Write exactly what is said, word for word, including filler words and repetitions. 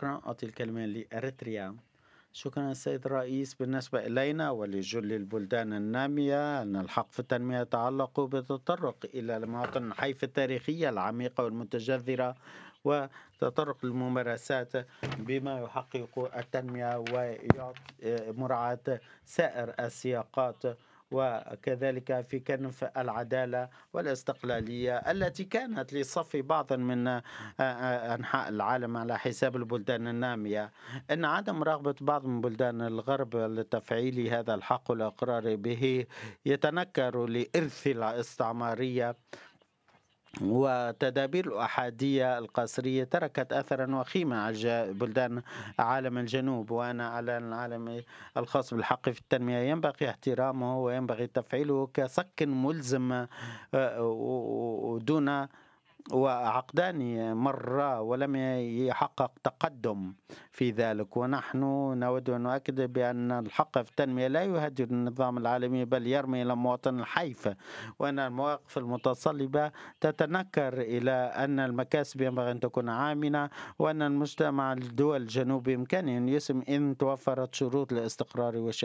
شكرا. أعطي الكلمة لأريتريا. شكرا السيد الرئيس. بالنسبة إلينا ولجل البلدان النامية أن الحق في التنمية يتعلق بالتطرق إلى المواطن الحيف التاريخية العميقة والمتجذرة وتطرق الممارسات بما يحقق التنمية ومراعاة سائر السياقات، وكذلك في كنف العدالة والاستقلالية التي كانت لصف بعض من أنحاء العالم على حساب البلدان النامية. أن عدم رغبة بعض من بلدان الغرب لتفعيل هذا الحق والإقرار به يتنكر لإرث الاستعمارية وتدابير الأحادية القصرية تركت أثرا وخيما على بلدان عالم الجنوب. وأنا على العالم الخاص بالحق في التنمية ينبغي احترامه وينبغي تفعيله كصك ملزم دون وعقدان مرة ولم يحقق تقدم في ذلك. ونحن نود أن نؤكد بأن الحق في التنمية لا يهدد النظام العالمي بل يرمي إلى مواطن الحيف، وأن المواقف المتصلبة تتنكر إلى أن المكاسب ينبغي أن تكون عامنة، وأن المجتمع الدول الجنوبي بإمكانه أن يسهم إن توفرت شروط الاستقرار والشيء